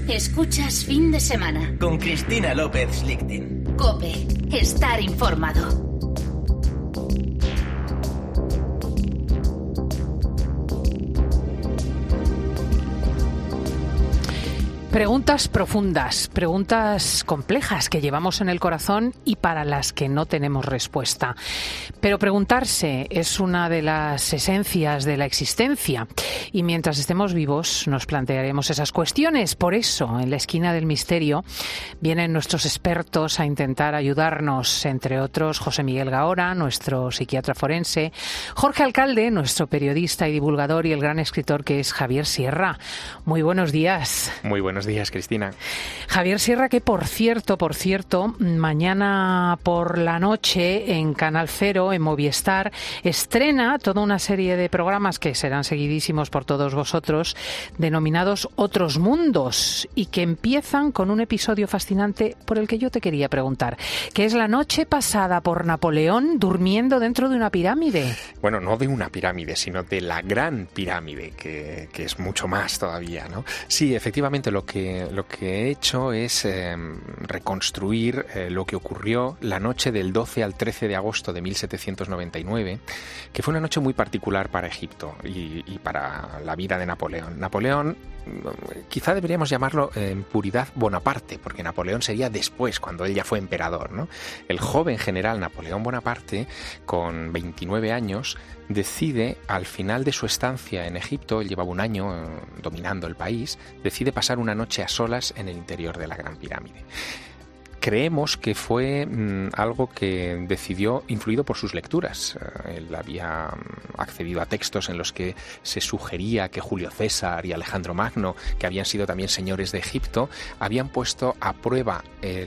Escuchas Fin de Semana. Con Cristina López Schlichting. COPE. Estar informado. Preguntas profundas, preguntas complejas que llevamos en el corazón y para las que no tenemos respuesta. Pero preguntarse es una de las esencias de la existencia y mientras estemos vivos nos plantearemos esas cuestiones. Por eso, en la esquina del misterio vienen nuestros expertos a intentar ayudarnos, entre otros José Miguel Gaora, nuestro psiquiatra forense, Jorge Alcalde, nuestro periodista y divulgador, y el gran escritor que es Javier Sierra. Muy buenos días. Muy buenos días, Cristina. Javier Sierra, que por cierto, mañana por la noche en Canal Cero, en Movistar, estrena toda una serie de programas que serán seguidísimos por todos vosotros, denominados Otros Mundos, y que empiezan con un episodio fascinante por el que yo te quería preguntar, que es la noche pasada por Napoleón durmiendo dentro de una pirámide. Bueno, no de una pirámide, sino de la Gran Pirámide, que es mucho más todavía, ¿no? Sí, efectivamente, lo que he hecho es reconstruir lo que ocurrió la noche del 12 al 13 de agosto de 1799, que fue una noche muy particular para Egipto y para la vida de Napoleón. Napoleón, quizá deberíamos llamarlo en puridad Bonaparte, porque Napoleón sería después, cuando él ya fue emperador, ¿no? El joven general Napoleón Bonaparte, con 29 años, decide, al final de su estancia en Egipto, él llevaba un año dominando el país, decide pasar una noche a solas en el interior de la Gran Pirámide. Creemos que fue algo que decidió influido por sus lecturas. Él había accedido a textos en los que se sugería que Julio César y Alejandro Magno, que habían sido también señores de Egipto, habían puesto a prueba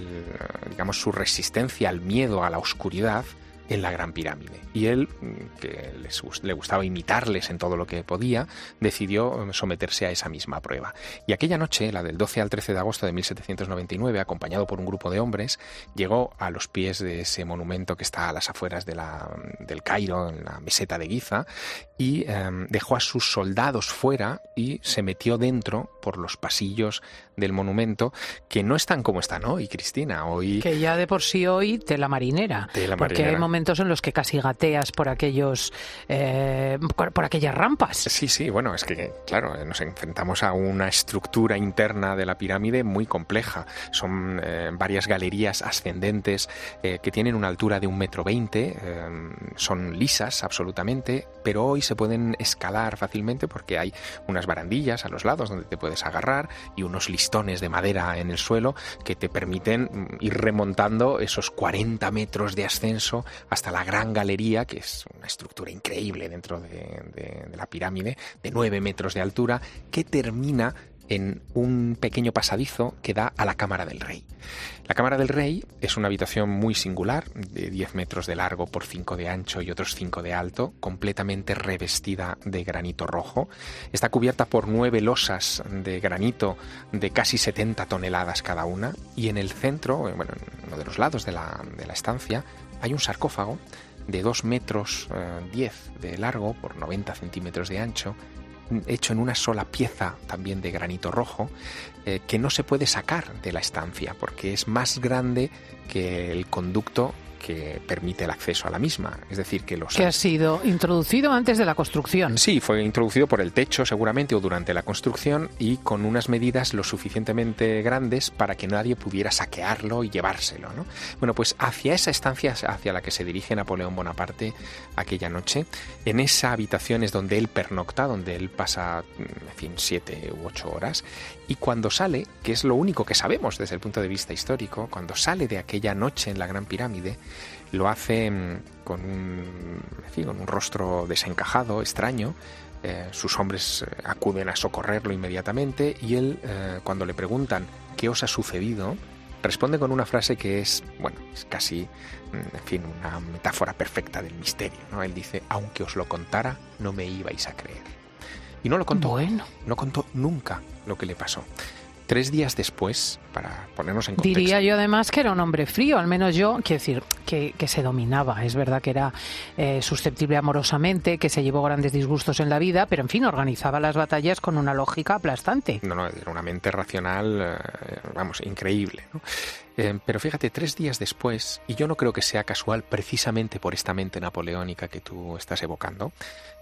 su resistencia al miedo, a la oscuridad, en la Gran Pirámide. Y él, que le gustaba imitarles en todo lo que podía, decidió someterse a esa misma prueba. Y aquella noche, la del 12 al 13 de agosto de 1799, acompañado por un grupo de hombres, llegó a los pies de ese monumento que está a las afueras del Cairo, en la meseta de Giza, y dejó a sus soldados fuera y se metió dentro por los pasillos del monumento, que no están como están hoy, Cristina. Hoy, que ya de por sí hoy tela marinera. Porque hay momentos en los que casi gateas por aquellas rampas. Sí, bueno, es que, claro, nos enfrentamos a una estructura interna de la pirámide muy compleja. Son varias galerías ascendentes que tienen una altura de 1,20 m, son lisas absolutamente, pero hoy se pueden escalar fácilmente porque hay unas barandillas a los lados donde te puedes agarrar y unos listones de madera en el suelo que te permiten ir remontando esos 40 metros de ascenso hasta la gran galería, que es una estructura increíble dentro de la pirámide, de 9 metros de altura, que termina en un pequeño pasadizo que da a la Cámara del Rey. La Cámara del Rey es una habitación muy singular, de 10 metros de largo por 5 de ancho y otros 5 de alto, completamente revestida de granito rojo. Está cubierta por 9 losas de granito de casi 70 toneladas cada una, y en el centro, bueno, en uno de los lados de la estancia, hay un sarcófago de 2 metros 10 de largo por 90 centímetros de ancho, hecho en una sola pieza también de granito rojo, que no se puede sacar de la estancia porque es más grande que el conducto que permite el acceso a la misma. Es decir, que ha sido introducido antes de la construcción. Sí, fue introducido por el techo seguramente o durante la construcción, y con unas medidas lo suficientemente grandes para que nadie pudiera saquearlo y llevárselo, ¿no? Bueno, pues hacia esa estancia hacia la que se dirige Napoleón Bonaparte aquella noche, en esa habitación es donde él pernocta, donde él pasa, 7 u 8 horas, y cuando sale, que es lo único que sabemos desde el punto de vista histórico, cuando sale de aquella noche en la Gran Pirámide, lo hace con un rostro desencajado, extraño. Sus hombres acuden a socorrerlo inmediatamente, y él, cuando le preguntan ¿qué os ha sucedido?, responde con una frase que es casi, una metáfora perfecta del misterio, ¿no? Él dice: aunque os lo contara, no me ibais a creer. Y no lo contó. Bueno. No contó nunca lo que le pasó. 3 días después, para ponernos en contexto... Diría yo además que era un hombre frío, al menos yo, quiero decir, que se dominaba. Es verdad que era susceptible amorosamente, que se llevó grandes disgustos en la vida, pero en fin, organizaba las batallas con una lógica aplastante. No, era una mente racional, increíble, ¿no? Pero fíjate, 3 días después, y yo no creo que sea casual precisamente por esta mente napoleónica que tú estás evocando,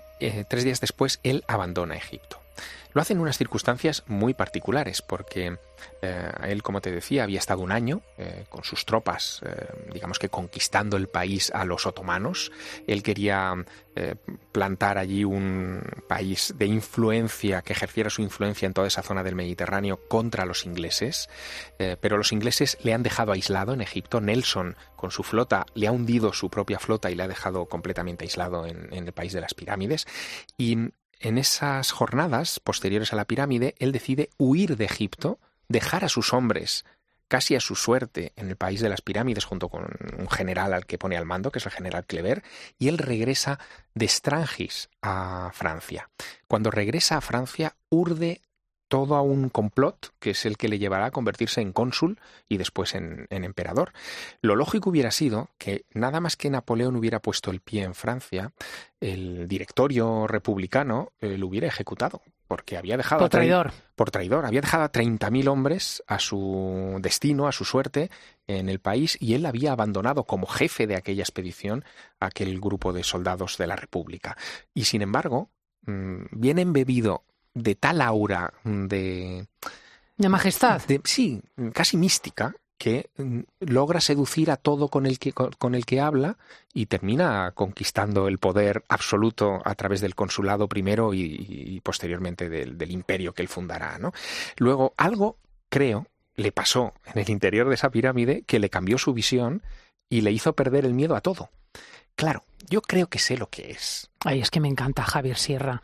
3 días después él abandona Egipto. Lo hace en unas circunstancias muy particulares, porque él, como te decía, había estado un año con sus tropas, digamos que conquistando el país a los otomanos. Él quería plantar allí un país de influencia, que ejerciera su influencia en toda esa zona del Mediterráneo contra los ingleses, pero los ingleses le han dejado aislado en Egipto. Nelson, con su flota, le ha hundido su propia flota y le ha dejado completamente aislado en el país de las pirámides. Y en esas jornadas posteriores a la pirámide, él decide huir de Egipto, dejar a sus hombres casi a su suerte en el país de las pirámides junto con un general al que pone al mando, que es el general Kleber, y él regresa de Strangis a Francia. Cuando regresa a Francia, urde todo a un complot, que es el que le llevará a convertirse en cónsul y después en emperador. Lo lógico hubiera sido que nada más que Napoleón hubiera puesto el pie en Francia, el directorio republicano lo hubiera ejecutado, porque había dejado... Por traidor. Por traidor. Había dejado a 30.000 hombres a su destino, a su suerte en el país, y él había abandonado como jefe de aquella expedición a aquel grupo de soldados de la República. Y sin embargo, viene embebido de tal aura de majestad. Sí, casi mística, que logra seducir a todo con el que habla y termina conquistando el poder absoluto a través del consulado primero y posteriormente del imperio que él fundará, ¿no? Luego, algo, creo, le pasó en el interior de esa pirámide que le cambió su visión y le hizo perder el miedo a todo. Claro, yo creo que sé lo que es. Ay, es que me encanta Javier Sierra.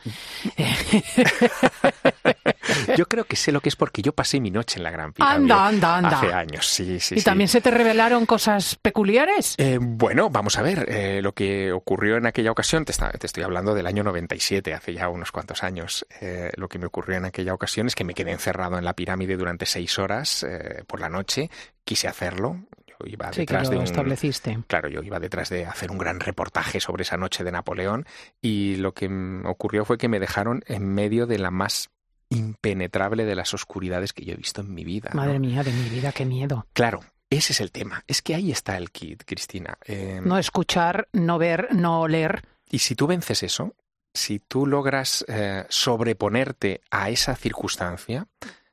Yo creo que sé lo que es porque yo pasé mi noche en la Gran Pirámide. Anda. Hace años, sí. ¿Y también se te revelaron cosas peculiares? Bueno, vamos a ver. Lo que ocurrió en aquella ocasión, te estoy hablando del año 97, hace ya unos cuantos años. Lo que me ocurrió en aquella ocasión es que me quedé encerrado en la pirámide durante 6 horas por la noche. Quise hacerlo. Iba detrás de estableciste. Claro, yo iba detrás de hacer un gran reportaje sobre esa noche de Napoleón, y lo que ocurrió fue que me dejaron en medio de la más impenetrable de las oscuridades que yo he visto en mi vida. Madre mía, de mi vida, qué miedo. Claro, ese es el tema. Es que ahí está el kit, Cristina. No escuchar, no ver, no oler. Y si tú vences eso, si tú logras sobreponerte a esa circunstancia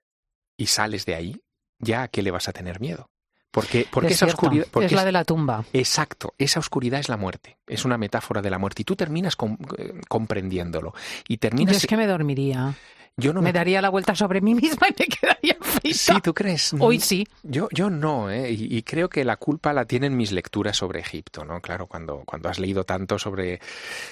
y sales de ahí, ¿ya a qué le vas a tener miedo? Porque esa oscuridad... Es la de la tumba. Exacto, esa oscuridad es la muerte, es una metáfora de la muerte, y tú terminas comprendiéndolo. Y terminas... Yo es que me dormiría. Yo no me daría la vuelta sobre mí misma y me quedaría frita. Sí, ¿tú crees? Hoy sí. Yo no, y creo que la culpa la tienen mis lecturas sobre Egipto, ¿no? Claro, cuando has leído tanto sobre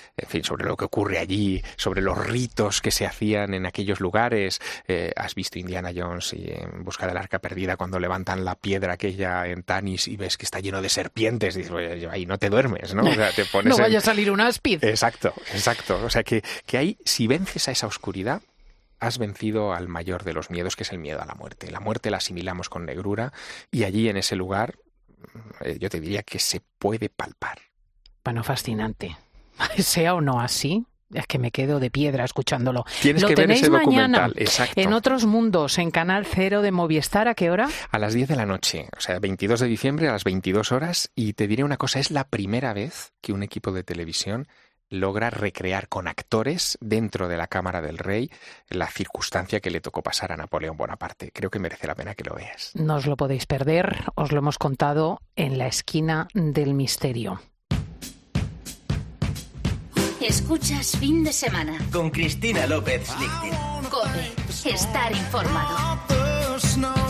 lo que ocurre allí, sobre los ritos que se hacían en aquellos lugares, has visto Indiana Jones y En busca del arca perdida, cuando levantan la piedra aquella en Tanis y ves que está lleno de serpientes, dices, pues, ahí no te duermes, ¿no? O sea, te pones no vaya a salir un áspid. Exacto. O sea, que ahí, si vences a esa oscuridad, has vencido al mayor de los miedos, que es el miedo a la muerte. La muerte la asimilamos con negrura, y allí en ese lugar yo te diría que se puede palpar. Bueno, fascinante. Sea o no así, es que me quedo de piedra escuchándolo. Tienes que ver ese documental. Exacto. En Otros Mundos, en Canal 0 de Movistar, ¿a qué hora? A las 10 de la noche, o sea, 22 de diciembre a las 22 horas. Y te diré una cosa, es la primera vez que un equipo de televisión logra recrear con actores dentro de la Cámara del Rey la circunstancia que le tocó pasar a Napoleón Bonaparte. Creo que merece la pena que lo veas. No os lo podéis perder, os lo hemos contado en La Esquina del Misterio. Escuchas Fin de Semana con Cristina López Schlichting. COPE. Estar informado.